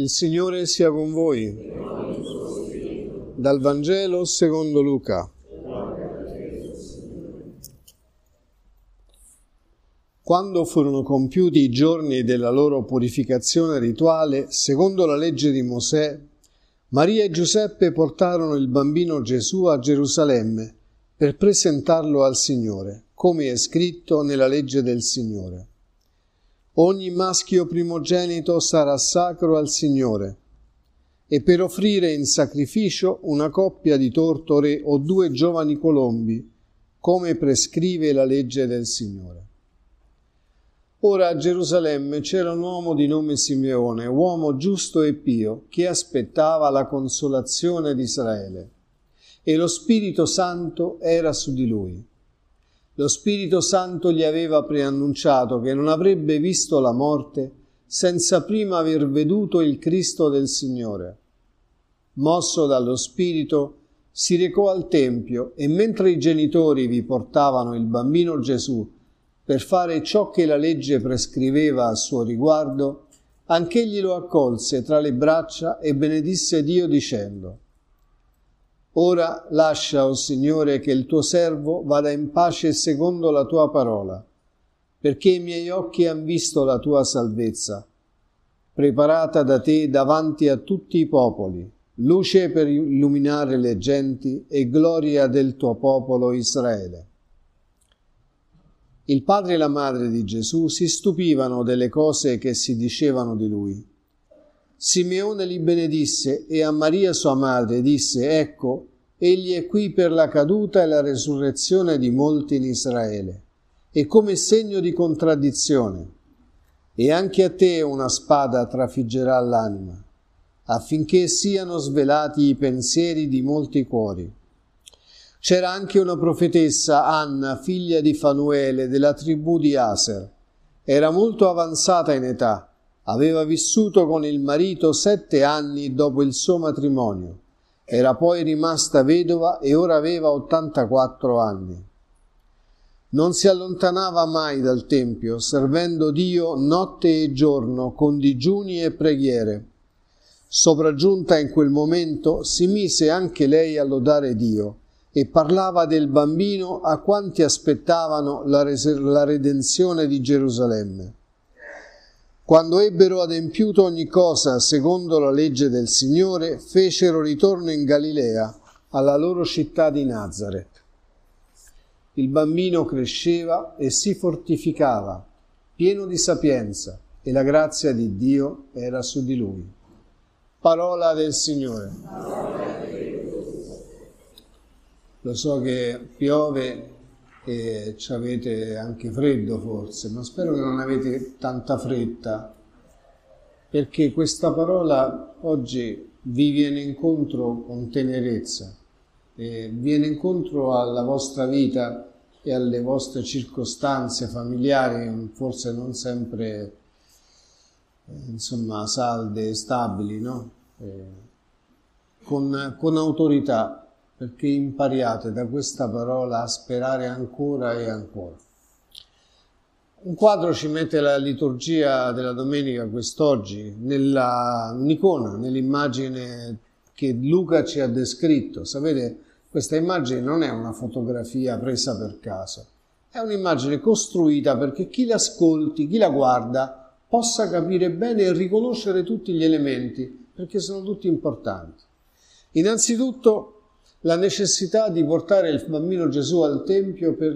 Il Signore sia con voi. Dal Vangelo secondo Luca. Quando furono compiuti i giorni della loro purificazione rituale, secondo la legge di Mosè, Maria e Giuseppe portarono il bambino Gesù a Gerusalemme per presentarlo al Signore, come è scritto nella legge del Signore. Ogni maschio primogenito sarà sacro al Signore, e per offrire in sacrificio una coppia di tortore o 2 giovani colombi, come prescrive la legge del Signore. Ora a Gerusalemme c'era un uomo di nome Simeone, uomo giusto e pio, che aspettava la consolazione di Israele, e lo Spirito Santo era su di lui. Lo Spirito Santo gli aveva preannunciato che non avrebbe visto la morte senza prima aver veduto il Cristo del Signore. Mosso dallo Spirito, si recò al Tempio e mentre i genitori vi portavano il bambino Gesù per fare ciò che la legge prescriveva a suo riguardo, anch'egli lo accolse tra le braccia e benedisse Dio dicendo: «Ora lascia, o Signore, che il tuo servo vada in pace secondo la tua parola, perché i miei occhi han visto la tua salvezza, preparata da te davanti a tutti i popoli, luce per illuminare le genti e gloria del tuo popolo Israele». Il padre e la madre di Gesù si stupivano delle cose che si dicevano di lui. Simeone li benedisse e a Maria sua madre disse: «Ecco, egli è qui per la caduta e la resurrezione di molti in Israele, e come segno di contraddizione. E anche a te una spada trafiggerà l'anima, affinché siano svelati i pensieri di molti cuori». C'era anche una profetessa, Anna, figlia di Fanuele, della tribù di Aser. Era molto avanzata in età, aveva vissuto con il marito 7 anni dopo il suo matrimonio. Era poi rimasta vedova e ora aveva 84 anni. Non si allontanava mai dal Tempio, servendo Dio notte e giorno con digiuni e preghiere. Sopraggiunta in quel momento, si mise anche lei a lodare Dio e parlava del bambino a quanti aspettavano la redenzione di Gerusalemme. Quando ebbero adempiuto ogni cosa secondo la legge del Signore, fecero ritorno in Galilea, alla loro città di Nazaret. Il bambino cresceva e si fortificava, pieno di sapienza, e la grazia di Dio era su di lui. Parola del Signore. Lo so che piove e ci avete anche freddo forse, ma spero che non avete tanta fretta, perché questa parola oggi vi viene incontro con tenerezza, e viene incontro alla vostra vita e alle vostre circostanze familiari, forse non sempre salde e stabili, no? Con autorità, perché impariate da questa parola a sperare ancora e ancora. Un quadro ci mette la liturgia della domenica quest'oggi, un'icona, nell'immagine che Luca ci ha descritto. Sapete, questa immagine non è una fotografia presa per caso, è un'immagine costruita perché chi l'ascolti, chi la guarda, possa capire bene e riconoscere tutti gli elementi, perché sono tutti importanti. Innanzitutto, la necessità di portare il bambino Gesù al Tempio per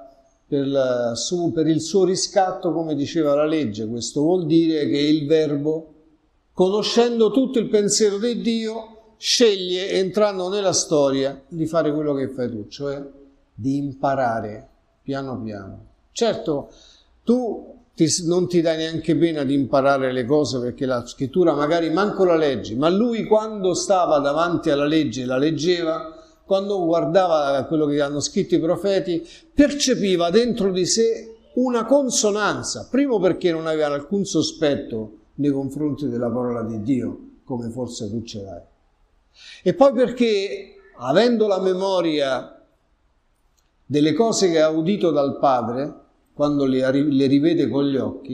il suo riscatto, come diceva la legge. Questo vuol dire che il Verbo, conoscendo tutto il pensiero di Dio, sceglie, entrando nella storia, di fare quello che fai tu, cioè di imparare piano piano. Certo, tu non ti dai neanche pena di imparare le cose, perché la scrittura magari manco la leggi, ma lui quando stava davanti alla legge la leggeva, quando guardava quello che hanno scritto i profeti, percepiva dentro di sé una consonanza, primo perché non aveva alcun sospetto nei confronti della parola di Dio, come forse tu ce l'hai, e poi perché, avendo la memoria delle cose che ha udito dal Padre, quando le rivede con gli occhi,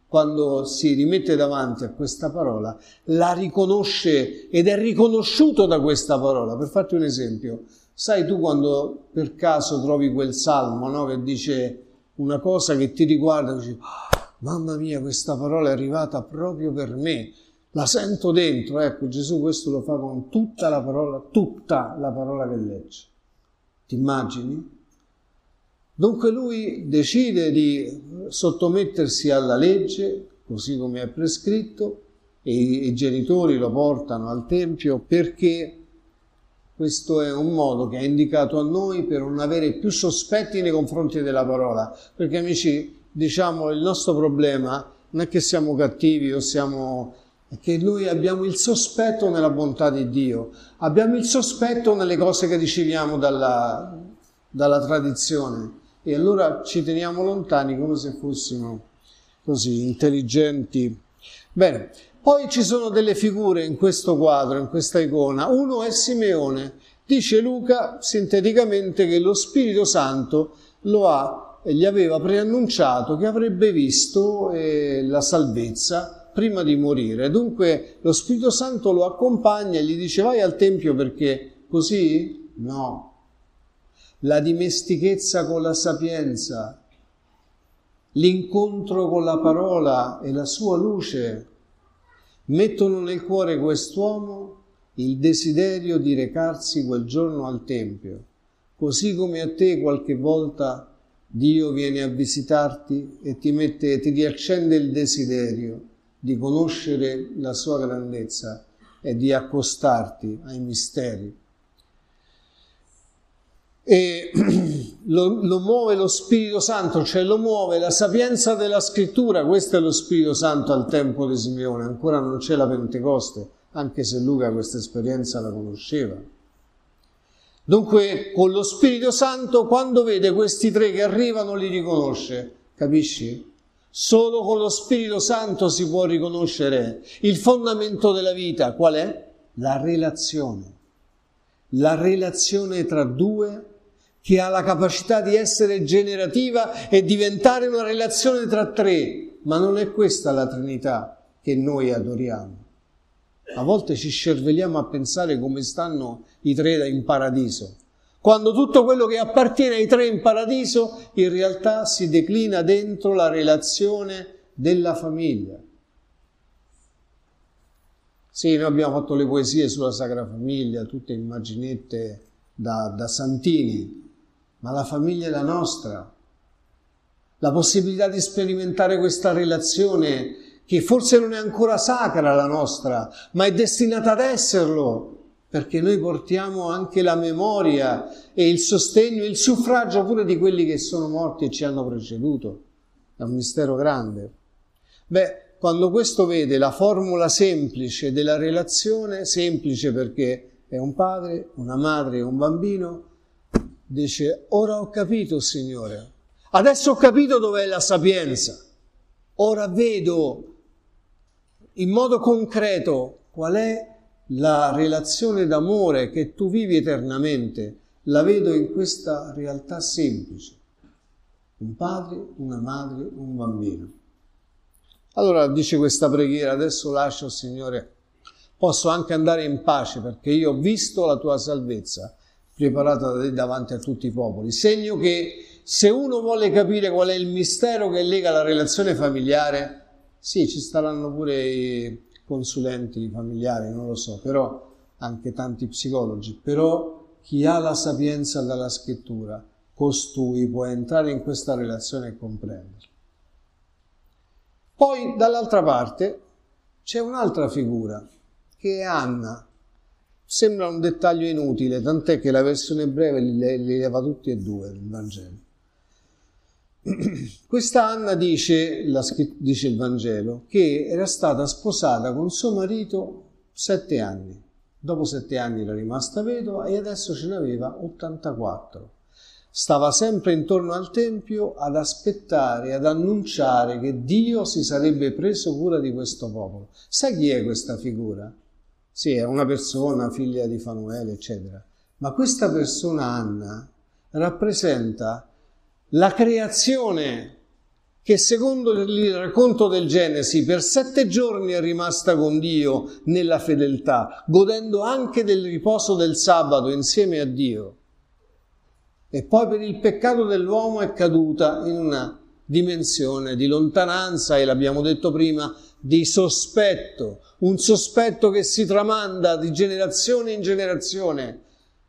quando si rimette davanti a questa parola, la riconosce ed è riconosciuto da questa parola. Per farti un esempio, sai tu quando per caso trovi quel salmo, no, che dice una cosa che ti riguarda, dici, mamma mia, questa parola è arrivata proprio per me, la sento dentro. Ecco, Gesù questo lo fa con tutta la parola che legge. Ti immagini? Dunque lui decide di sottomettersi alla legge, così come è prescritto, e i genitori lo portano al Tempio perché questo è un modo che è indicato a noi per non avere più sospetti nei confronti della parola. Perché amici, diciamo, il nostro problema non è che siamo cattivi è che noi abbiamo il sospetto nella bontà di Dio, abbiamo il sospetto nelle cose che riceviamo dalla tradizione. E allora ci teniamo lontani come se fossimo così intelligenti. Bene, poi ci sono delle figure in questo quadro, in questa icona. Uno è Simeone. Dice Luca sinteticamente che lo Spirito Santo gli aveva preannunciato che avrebbe visto la salvezza prima di morire. Dunque lo Spirito Santo lo accompagna e gli dice vai al Tempio perché così? No. La dimestichezza con la sapienza, l'incontro con la parola e la sua luce mettono nel cuore quest'uomo il desiderio di recarsi quel giorno al Tempio, così come a te qualche volta Dio viene a visitarti e ti riaccende il desiderio di conoscere la sua grandezza e di accostarti ai misteri. E lo muove lo Spirito Santo, cioè lo muove la sapienza della Scrittura. Questo è lo Spirito Santo al tempo di Simeone. Ancora non c'è la Pentecoste, anche se Luca questa esperienza la conosceva. Dunque con lo Spirito Santo, quando vede questi tre che arrivano, li riconosce, capisci? Solo con lo Spirito Santo si può riconoscere il fondamento della vita. Qual è? La relazione tra due, che ha la capacità di essere generativa e diventare una relazione tra tre. Ma non è questa la Trinità che noi adoriamo. A volte ci scervelliamo a pensare come stanno i tre in paradiso, quando tutto quello che appartiene ai tre in paradiso in realtà si declina dentro la relazione della famiglia. Sì, noi abbiamo fatto le poesie sulla Sacra Famiglia, tutte immaginette da santini, ma la famiglia è la nostra. La possibilità di sperimentare questa relazione, che forse non è ancora sacra la nostra, ma è destinata ad esserlo, perché noi portiamo anche la memoria e il sostegno e il suffragio pure di quelli che sono morti e ci hanno preceduto. È un mistero grande. Quando questo vede la formula semplice della relazione, semplice perché è un padre, una madre e un bambino, dice: ora ho capito, Signore, adesso ho capito dov'è la sapienza, ora vedo in modo concreto qual è la relazione d'amore che tu vivi eternamente, la vedo in questa realtà semplice, un padre, una madre, un bambino. Allora dice questa preghiera: adesso lascio, Signore, posso anche andare in pace perché io ho visto la tua salvezza preparata da te davanti a tutti i popoli. Segno che se uno vuole capire qual è il mistero che lega la relazione familiare, sì, ci staranno pure i consulenti familiari, non lo so, però anche tanti psicologi, però chi ha la sapienza dalla Scrittura, costui può entrare in questa relazione e comprenderla. Poi dall'altra parte c'è un'altra figura, che è Anna. Sembra un dettaglio inutile, tant'è che la versione breve li leva tutti e due il Vangelo. Questa Anna dice il Vangelo che era stata sposata con suo marito 7 anni. Dopo 7 anni era rimasta vedova e adesso ce n'aveva 84. Stava sempre intorno al Tempio ad aspettare, ad annunciare che Dio si sarebbe preso cura di questo popolo. Sai chi è questa figura? Sì, è una persona, figlia di Fanuele, eccetera. Ma questa persona, Anna, rappresenta la creazione che secondo il racconto del Genesi per 7 giorni è rimasta con Dio nella fedeltà, godendo anche del riposo del sabato insieme a Dio. E poi per il peccato dell'uomo è caduta in una dimensione di lontananza e, l'abbiamo detto prima, di sospetto, un sospetto che si tramanda di generazione in generazione.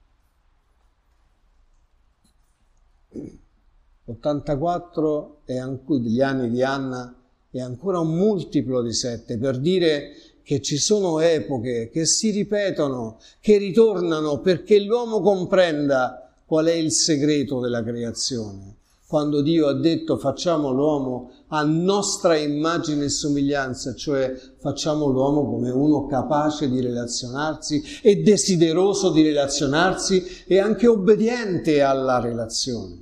84 degli anni di Anna è ancora un multiplo di 7, per dire che ci sono epoche che si ripetono, che ritornano perché l'uomo comprenda qual è il segreto della creazione. Quando Dio ha detto facciamo l'uomo a nostra immagine e somiglianza, cioè facciamo l'uomo come uno capace di relazionarsi e desideroso di relazionarsi e anche obbediente alla relazione.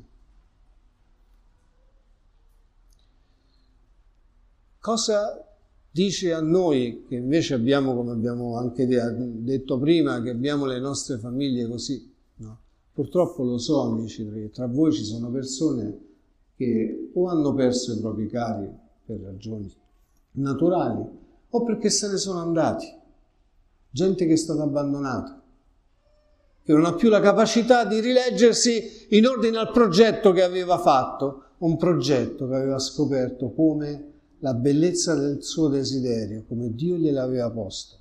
Cosa dice a noi, che invece abbiamo, come abbiamo anche detto prima, che abbiamo le nostre famiglie così, no? Purtroppo lo so, amici, perché tra voi ci sono persone che o hanno perso i propri cari per ragioni naturali o perché se ne sono andati, gente che è stata abbandonata, che non ha più la capacità di rileggersi in ordine al progetto che aveva fatto, un progetto che aveva scoperto come la bellezza del suo desiderio, come Dio gliel'aveva posto.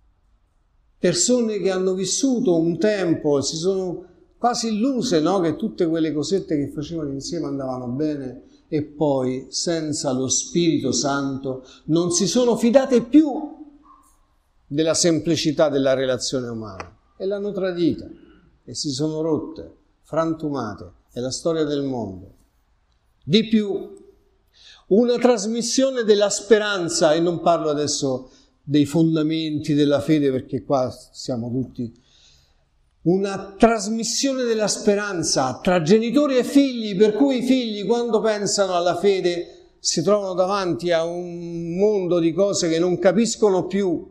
Persone che hanno vissuto un tempo, si sono quasi illuse, no? Che tutte quelle cosette che facevano insieme andavano bene e poi, senza lo Spirito Santo, non si sono fidate più della semplicità della relazione umana e l'hanno tradita e si sono rotte, frantumate. È la storia del mondo. Di più, una trasmissione della speranza, e non parlo adesso dei fondamenti della fede perché qua siamo tutti, una trasmissione della speranza tra genitori e figli, per cui i figli quando pensano alla fede si trovano davanti a un mondo di cose che non capiscono più,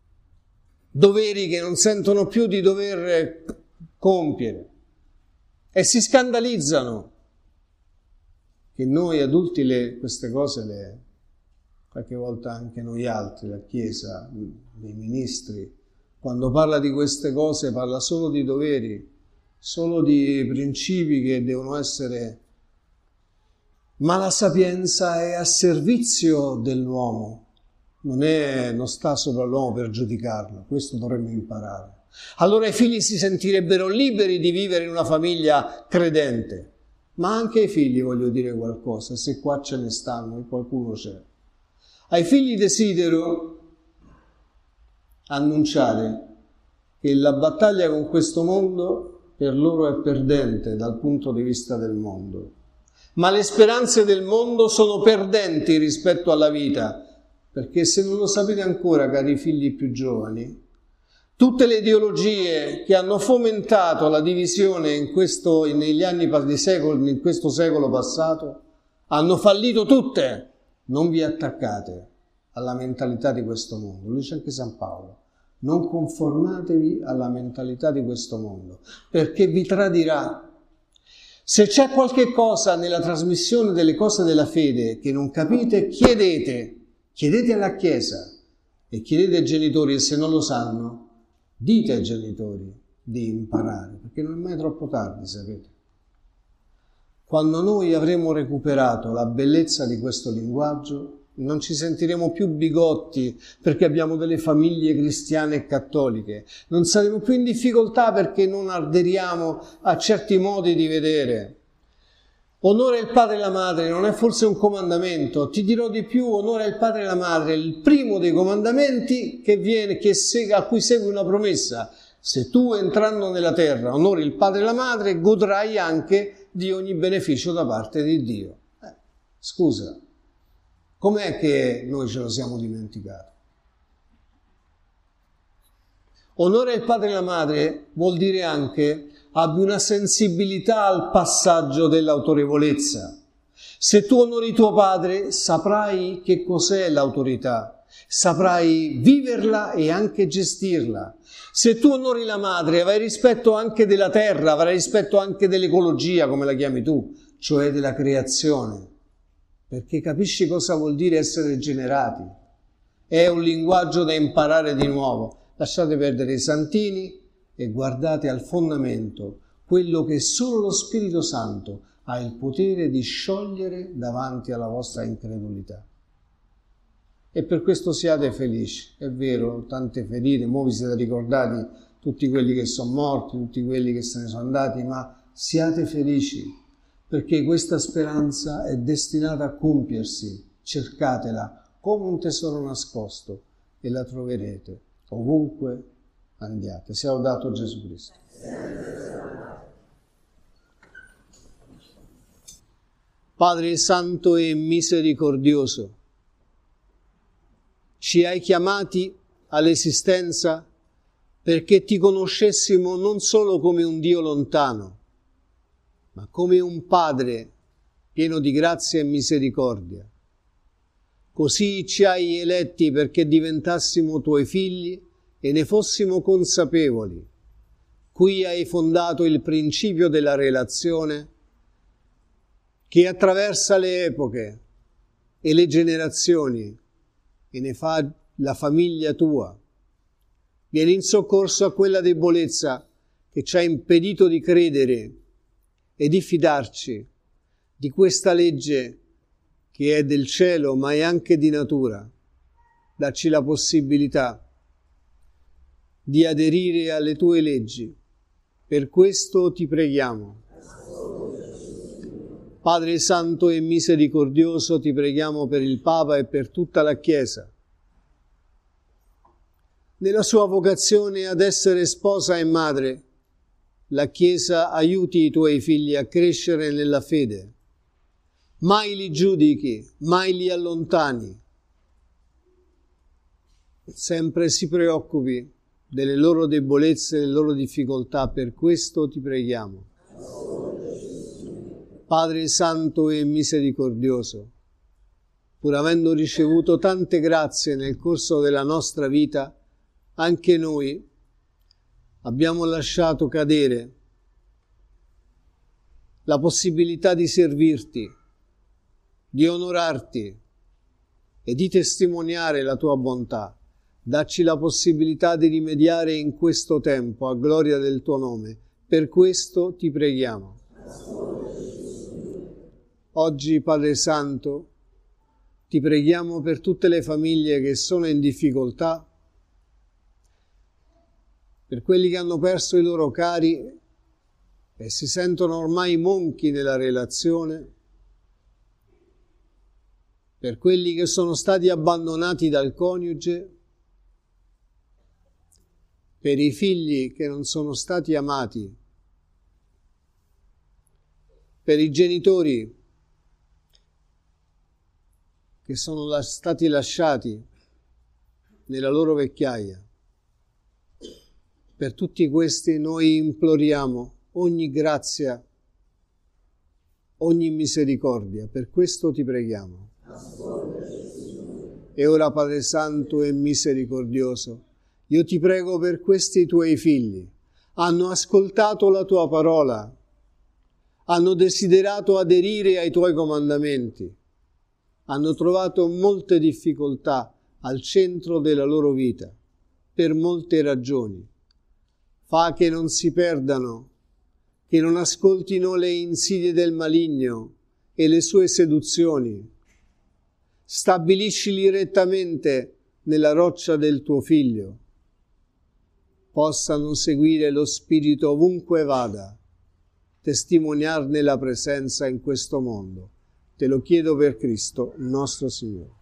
doveri che non sentono più di dover compiere e si scandalizzano. Che noi adulti queste cose qualche volta anche noi altri, la Chiesa, i ministri, quando parla di queste cose parla solo di doveri, solo di principi che devono essere, ma la sapienza è a servizio dell'uomo, non sta sopra l'uomo per giudicarlo, questo dovremmo imparare. Allora i figli si sentirebbero liberi di vivere in una famiglia credente. Ma anche ai figli voglio dire qualcosa, se qua ce ne stanno e qualcuno c'è. Ai figli desidero annunciare che la battaglia con questo mondo per loro è perdente dal punto di vista del mondo. Ma le speranze del mondo sono perdenti rispetto alla vita, perché se non lo sapete ancora, cari figli più giovani, tutte le ideologie che hanno fomentato la divisione negli anni di secolo, in questo secolo passato, hanno fallito tutte. Non vi attaccate alla mentalità di questo mondo. Lo dice anche San Paolo. Non conformatevi alla mentalità di questo mondo, perché vi tradirà. Se c'è qualche cosa nella trasmissione delle cose della fede che non capite, chiedete alla Chiesa e chiedete ai genitori, e se non lo sanno, dite ai genitori di imparare, perché non è mai troppo tardi, sapete. Quando noi avremo recuperato la bellezza di questo linguaggio, non ci sentiremo più bigotti perché abbiamo delle famiglie cristiane e cattoliche, non saremo più in difficoltà perché non aderiamo a certi modi di vedere. Onore il padre e la madre non è forse un comandamento, ti dirò di più, onore il padre e la madre è il primo dei comandamenti a cui segue una promessa. Se tu entrando nella terra onori il padre e la madre, godrai anche di ogni beneficio da parte di Dio. Scusa, com'è che noi ce lo siamo dimenticati? Onore il padre e la madre vuol dire anche abbi una sensibilità al passaggio dell'autorevolezza. Se tu onori tuo padre, saprai che cos'è l'autorità, saprai viverla e anche gestirla. Se tu onori la madre, avrai rispetto anche della terra, avrai rispetto anche dell'ecologia, come la chiami tu, cioè della creazione. perché capisci cosa vuol dire essere generati. È un linguaggio da imparare di nuovo. Lasciate perdere i santini e guardate al fondamento, quello che solo lo Spirito Santo ha il potere di sciogliere davanti alla vostra incredulità. E per questo siate felici. È vero, tante ferite, mo vi siete ricordati tutti quelli che sono morti, tutti quelli che se ne sono andati, ma siate felici, perché questa speranza è destinata a compiersi. Cercatela come un tesoro nascosto e la troverete ovunque andiate. Sia lodato Gesù Cristo. Padre Santo e misericordioso, ci hai chiamati all'esistenza perché ti conoscessimo non solo come un Dio lontano, ma come un Padre pieno di grazia e misericordia. Così ci hai eletti perché diventassimo tuoi figli e ne fossimo consapevoli. Qui hai fondato il principio della relazione che attraversa le epoche e le generazioni e ne fa la famiglia tua. Vieni in soccorso a quella debolezza che ci ha impedito di credere e di fidarci di questa legge che è del cielo ma è anche di natura. Dacci la possibilità di aderire alle tue leggi. Per questo ti preghiamo. Padre Santo e misericordioso, ti preghiamo per il Papa e per tutta la Chiesa. Nella sua vocazione ad essere sposa e madre, la Chiesa aiuti i tuoi figli a crescere nella fede. Mai li giudichi, mai li allontani. Sempre si preoccupi delle loro debolezze e delle loro difficoltà. Per questo ti preghiamo. Padre Santo e misericordioso, pur avendo ricevuto tante grazie nel corso della nostra vita, anche noi abbiamo lasciato cadere la possibilità di servirti, di onorarti e di testimoniare la tua bontà. Dacci la possibilità di rimediare in questo tempo a gloria del tuo nome. Per questo ti preghiamo. Oggi, Padre Santo, ti preghiamo per tutte le famiglie che sono in difficoltà, per quelli che hanno perso i loro cari e si sentono ormai monchi nella relazione, per quelli che sono stati abbandonati dal coniuge, per i figli che non sono stati amati, per i genitori che sono stati lasciati nella loro vecchiaia. Per tutti questi noi imploriamo ogni grazia, ogni misericordia. Per questo ti preghiamo. E ora, Padre Santo e misericordioso, io ti prego per questi tuoi figli. Hanno ascoltato la tua parola, hanno desiderato aderire ai tuoi comandamenti, hanno trovato molte difficoltà al centro della loro vita, per molte ragioni. Fa che non si perdano, che non ascoltino le insidie del maligno e le sue seduzioni. Stabiliscili rettamente nella roccia del tuo Figlio. Possano seguire lo Spirito ovunque vada, testimoniarne la presenza in questo mondo. Te lo chiedo per Cristo, nostro Signore.